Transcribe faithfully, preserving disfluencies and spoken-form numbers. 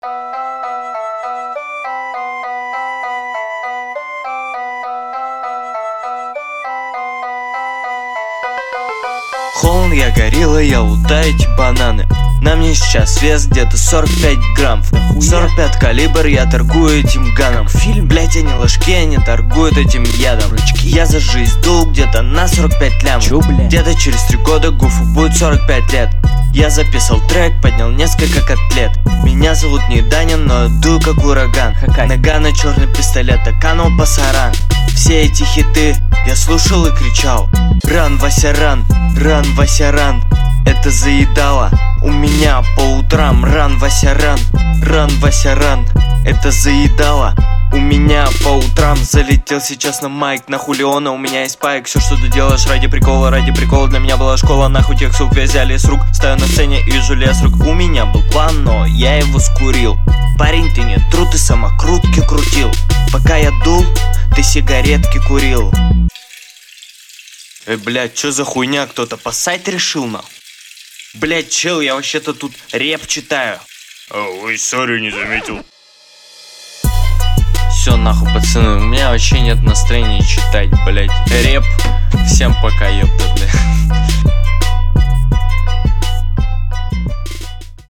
Холн, я горилла, я лутаю эти бананы. На мне сейчас вес где-то сорок пять грамм. сорок пять калибр, я торгую этим ганом. Фильм, блять, они ложки, они торгуют этим ядом. Я за жизнь дул где-то на сорок пять лям. Где-то через три года Гуфу будет сорок пять лет. Я записал трек, поднял несколько котлет. Меня зовут не Данин, но я дую как ураган. Нога на черный пистолет, а канул пасаран. Все эти хиты я слушал и кричал: ран, Вася, ран, ран, Вася, ран. Это заедало у меня по утрам. Ран, Вася, ран, ран, Вася, ран. Это заедало у меня по утрам. Залетел сейчас на майк, на Хулиона, у меня есть пайк. Все, что ты делаешь ради прикола, ради прикола. Для меня была школа, нахуй тех сук взяли с рук. Стою на сцене и вижу лес рук. У меня был план, но я его скурил. Парень, ты не тру, ты самокрутки крутил. Пока я дул, ты сигаретки курил. Эй, блядь, чё за хуйня? Кто-то поссать решил, нахуй? Блядь, чел, я вообще-то тут реп читаю. Ой, сори, не заметил. Все, нахуй, пацаны, у меня вообще нет настроения читать, блядь, рэп. Всем пока, ёпта, блядь.